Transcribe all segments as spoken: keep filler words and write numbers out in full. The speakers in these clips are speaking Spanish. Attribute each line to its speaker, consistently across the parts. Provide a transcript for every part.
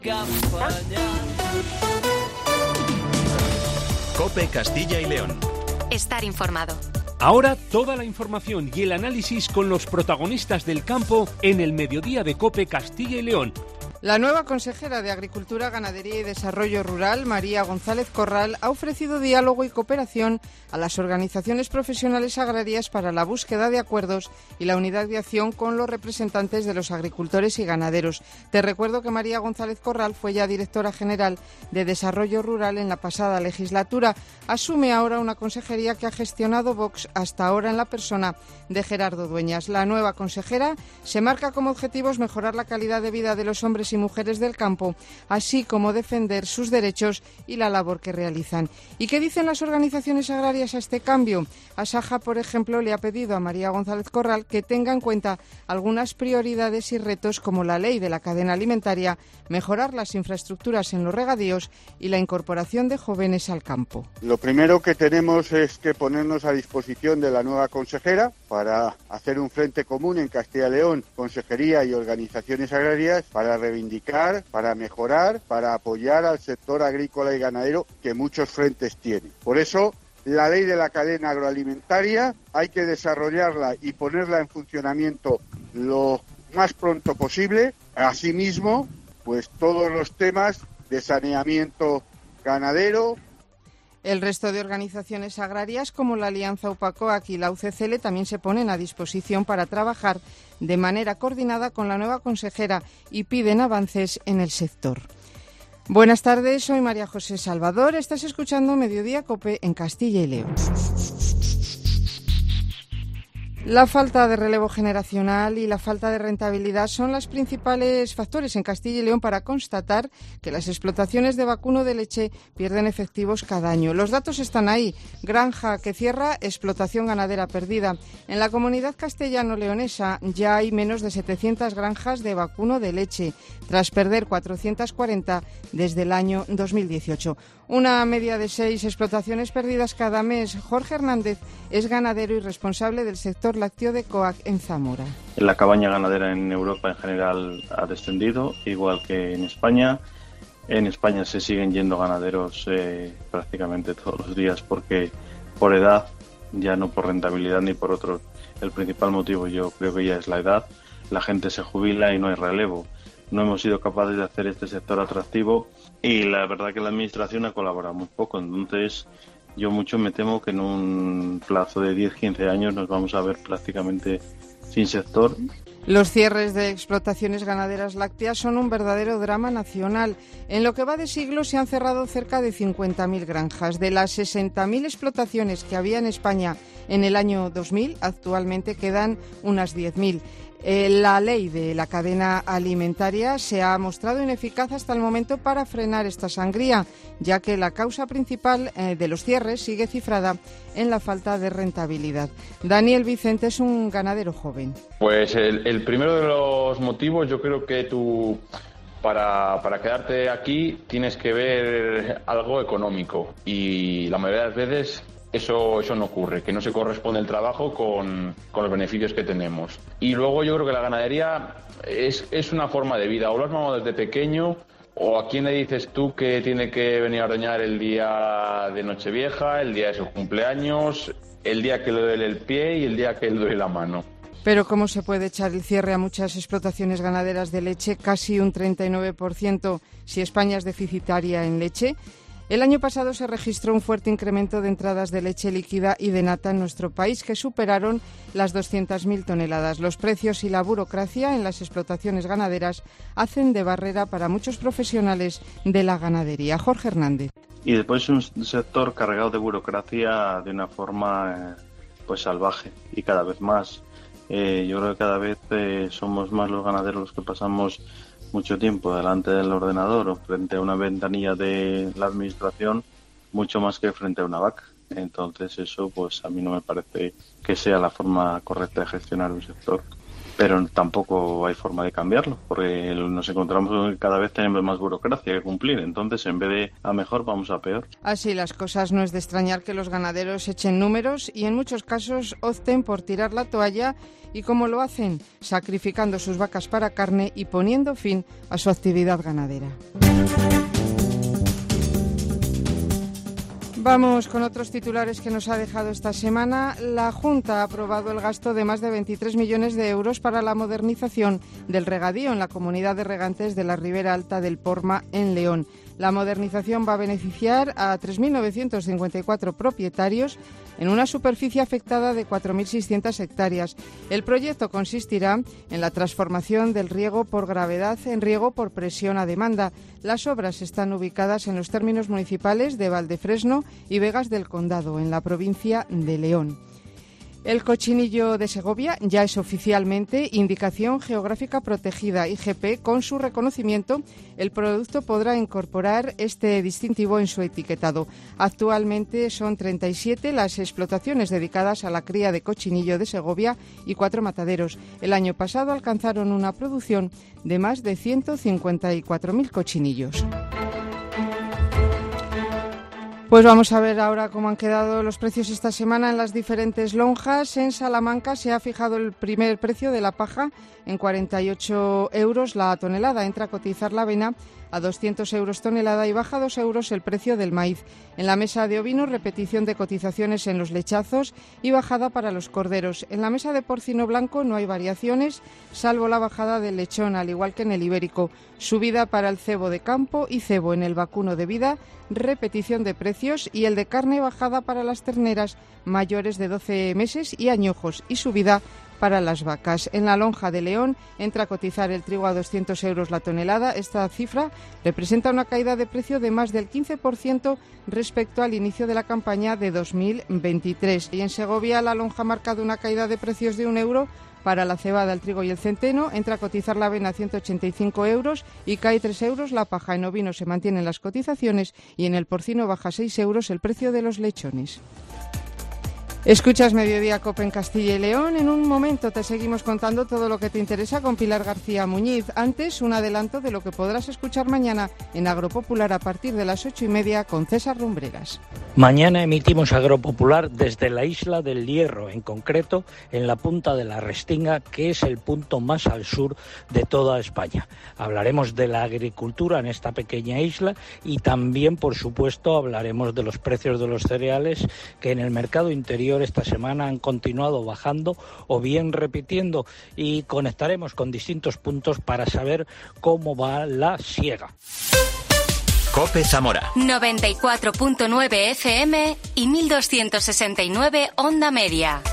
Speaker 1: COPE Castilla y León.
Speaker 2: Estar informado.
Speaker 3: Ahora toda la información y el análisis con los protagonistas del campo en el mediodía de COPE Castilla y León.
Speaker 4: La nueva consejera de Agricultura, Ganadería y Desarrollo Rural, María González Corral, ha ofrecido diálogo y cooperación a las organizaciones profesionales agrarias para la búsqueda de acuerdos y la unidad de acción con los representantes de los agricultores y ganaderos. Te recuerdo que María González Corral fue ya directora general de Desarrollo Rural en la pasada legislatura. Asume ahora una consejería que ha gestionado Vox hasta ahora en la persona de Gerardo Dueñas. La nueva consejera se marca como objetivos mejorar la calidad de vida de los hombres y mujeres del campo, así como defender sus derechos y la labor que realizan. ¿Y qué dicen las organizaciones agrarias a este cambio? Asaja, por ejemplo, le ha pedido a María González Corral que tenga en cuenta algunas prioridades y retos como la ley de la cadena alimentaria, mejorar las infraestructuras en los regadíos y la incorporación de jóvenes al campo.
Speaker 5: Lo primero que tenemos es que ponernos a disposición de la nueva consejera para hacer un frente común en Castilla y León, consejería y organizaciones agrarias, para reivindicar, para mejorar, para apoyar al sector agrícola y ganadero que muchos frentes tiene. Por eso, la ley de la cadena agroalimentaria hay que desarrollarla y ponerla en funcionamiento lo más pronto posible. Asimismo, pues todos los temas de saneamiento ganadero.
Speaker 4: El resto de organizaciones agrarias, como la Alianza UPACOAC y la U C C L, también se ponen a disposición para trabajar de manera coordinada con la nueva consejera y piden avances en el sector. Buenas tardes, soy María José Salvador. Estás escuchando Mediodía COPE en Castilla y León. La falta de relevo generacional y la falta de rentabilidad son los principales factores en Castilla y León para constatar que las explotaciones de vacuno de leche pierden efectivos cada año. Los datos están ahí. Granja que cierra, explotación ganadera perdida. En la comunidad castellano-leonesa ya hay menos de setecientas granjas de vacuno de leche, tras perder cuatrocientas cuarenta desde el año dos mil dieciocho. Una media de seis explotaciones perdidas cada mes. Jorge Hernández es ganadero y responsable del sector lácteo de COAC en Zamora.
Speaker 6: La cabaña ganadera en Europa en general ha descendido, igual que en España. En España se siguen yendo ganaderos eh, prácticamente todos los días porque por edad, ya no por rentabilidad ni por otro. El principal motivo yo creo que ya es la edad. La gente se jubila y no hay relevo. No hemos sido capaces de hacer este sector atractivo y la verdad que la administración ha colaborado muy poco. Entonces yo mucho me temo que en un plazo de diez a quince años nos vamos a ver prácticamente sin sector.
Speaker 4: Los cierres de explotaciones ganaderas lácteas son un verdadero drama nacional. En lo que va de siglo se han cerrado cerca de cincuenta mil granjas. De las sesenta mil explotaciones que había en España en el año dos mil, actualmente quedan unas diez mil. Eh, la ley de la cadena alimentaria se ha mostrado ineficaz hasta el momento para frenar esta sangría, ya que la causa principal eh, de los cierres sigue cifrada en la falta de rentabilidad. Daniel Vicente es un ganadero joven.
Speaker 7: Pues el, el primero de los motivos, yo creo que tú para, para quedarte aquí tienes que ver algo económico y la mayoría de las veces Eso, eso no ocurre, que no se corresponde el trabajo con, con los beneficios que tenemos. Y luego yo creo que la ganadería es, es una forma de vida. O lo has mamado desde pequeño, o a quién le dices tú que tiene que venir a ordeñar el día de Nochevieja, el día de su cumpleaños, el día que le duele el pie y el día que le duele la mano.
Speaker 4: Pero ¿cómo se puede echar el cierre a muchas explotaciones ganaderas de leche? Casi un treinta y nueve por ciento si España es deficitaria en leche. El año pasado se registró un fuerte incremento de entradas de leche líquida y de nata en nuestro país, que superaron las doscientas mil toneladas. Los precios y la burocracia en las explotaciones ganaderas hacen de barrera para muchos profesionales de la ganadería. Jorge Hernández.
Speaker 6: Y después un sector cargado de burocracia de una forma eh, pues salvaje y cada vez más. Eh, yo creo que cada vez eh, somos más los ganaderos los que pasamos mucho tiempo delante del ordenador o frente a una ventanilla de la administración, mucho más que frente a una vaca. Entonces eso pues a mí no me parece que sea la forma correcta de gestionar un sector. pero tampoco hay forma de cambiarlo, porque nos encontramos que cada vez tenemos más burocracia que cumplir, entonces en vez de a mejor vamos a peor.
Speaker 4: Así las cosas, no es de extrañar que los ganaderos echen números y en muchos casos opten por tirar la toalla. ¿Y cómo lo hacen? Sacrificando sus vacas para carne y poniendo fin a su actividad ganadera. Vamos con otros titulares que nos ha dejado esta semana. La Junta ha aprobado el gasto de más de veintitrés millones de euros para la modernización del regadío en la comunidad de regantes de la Ribera Alta del Porma, en León. La modernización va a beneficiar a tres mil novecientos cincuenta y cuatro propietarios en una superficie afectada de cuatro mil seiscientas hectáreas. El proyecto consistirá en la transformación del riego por gravedad en riego por presión a demanda. Las obras están ubicadas en los términos municipales de Valdefresno y Vegas del Condado, en la provincia de León. El cochinillo de Segovia ya es oficialmente Indicación Geográfica Protegida, I G P. Con su reconocimiento, el producto podrá incorporar este distintivo en su etiquetado. Actualmente son treinta y siete las explotaciones dedicadas a la cría de cochinillo de Segovia y cuatro mataderos. El año pasado alcanzaron una producción de más de ciento cincuenta y cuatro mil cochinillos. Pues vamos a ver ahora cómo han quedado los precios esta semana en las diferentes lonjas. En Salamanca se ha fijado el primer precio de la paja en cuarenta y ocho euros la tonelada. Entra a cotizar la avena a doscientos euros tonelada y baja dos euros el precio del maíz. En la mesa de ovinos, repetición de cotizaciones en los lechazos y bajada para los corderos. En la mesa de porcino blanco no hay variaciones, salvo la bajada del lechón, al igual que en el ibérico. Subida para el cebo de campo y cebo en el vacuno de vida, repetición de precios, y el de carne bajada para las terneras mayores de doce meses y añojos, y subida para las vacas. En la lonja de León entra a cotizar el trigo a doscientos euros la tonelada. Esta cifra representa una caída de precio de más del quince por ciento respecto al inicio de la campaña de dos mil veintitrés. Y en Segovia la lonja ha marcado una caída de precios de un euro para la cebada, el trigo y el centeno. Entra a cotizar la avena a ciento ochenta y cinco euros y cae tres euros la paja. En ovino se mantienen las cotizaciones y en el porcino baja seis euros el precio de los lechones. Escuchas Mediodía Cope en Castilla y León. En un momento te seguimos contando todo lo que te interesa con Pilar García Muñiz. Antes, un adelanto de lo que podrás escuchar mañana en Agropopular a partir de las ocho y media con César Lumbreras.
Speaker 2: Mañana emitimos Agropopular desde la isla del Hierro, en concreto en la punta de la Restinga, que es el punto más al sur de toda España. Hablaremos de la agricultura en esta pequeña isla y también, por supuesto, hablaremos de los precios de los cereales, que en el mercado interior esta semana han continuado bajando o bien repitiendo, y conectaremos con distintos puntos para saber cómo va la siega.
Speaker 1: Cope Zamora
Speaker 8: noventa y cuatro punto nueve F M y mil doscientos sesenta y nueve onda media.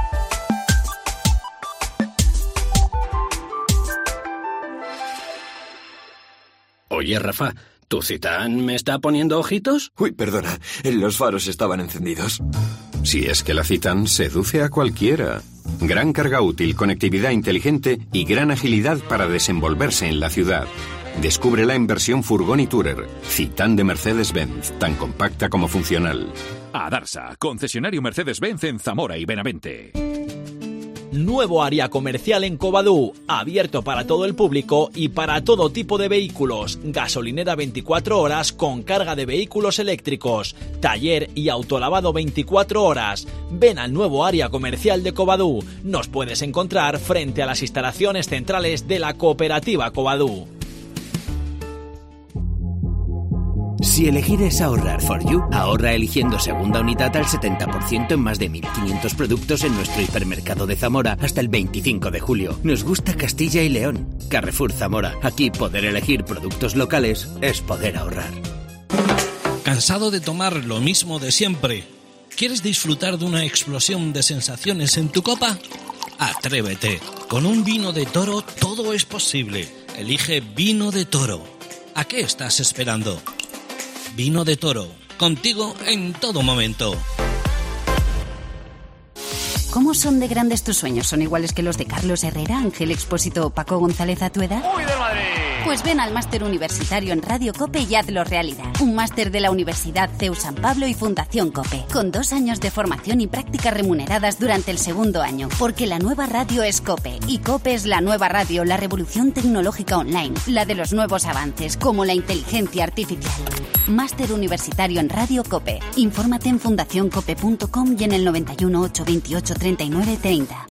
Speaker 9: Oye, Rafa, ¿tu Citán me está poniendo ojitos?
Speaker 10: Uy, perdona, los faros estaban encendidos.
Speaker 11: Si es que la Citán seduce a cualquiera. Gran carga útil, conectividad inteligente y gran agilidad para desenvolverse en la ciudad. Descúbrela en versión furgón y tourer. Citán de Mercedes-Benz, tan compacta como funcional.
Speaker 12: Adarsa, concesionario Mercedes-Benz en Zamora y Benavente.
Speaker 13: Nuevo área comercial en Covadú, abierto para todo el público y para todo tipo de vehículos. Gasolinera veinticuatro horas con carga de vehículos eléctricos. Taller y autolavado veinticuatro horas. Ven al nuevo área comercial de Covadú. Nos puedes encontrar frente a las instalaciones centrales de la cooperativa Covadú.
Speaker 14: Si elegir es ahorrar for you, ahorra eligiendo segunda unidad al setenta por ciento en más de mil quinientos productos en nuestro hipermercado de Zamora hasta el veinticinco de julio. Nos gusta Castilla y León. Carrefour Zamora. Aquí poder elegir productos locales es poder ahorrar.
Speaker 15: ¿Cansado de tomar lo mismo de siempre? ¿Quieres disfrutar de una explosión de sensaciones en tu copa? Atrévete. Con un vino de Toro todo es posible. Elige Vino de Toro. ¿A qué estás esperando? Vino de Toro, contigo en todo momento.
Speaker 16: ¿Cómo son de grandes tus sueños? ¿Son iguales que los de Carlos Herrera, Ángel Expósito o Paco González Atueda?
Speaker 17: ¡Uy, del Madrid!
Speaker 16: Pues ven al máster universitario en Radio COPE y hazlo realidad. Un máster de la Universidad C E U San Pablo y Fundación COPE, con dos años de formación y prácticas remuneradas durante el segundo año. Porque la nueva radio es COPE, y COPE es la nueva radio, la revolución tecnológica online, la de los nuevos avances, como la inteligencia artificial. Máster universitario en Radio COPE. Infórmate en fundación cope punto com y en el noventa y uno, ochocientos veintiocho, treinta y nueve treinta.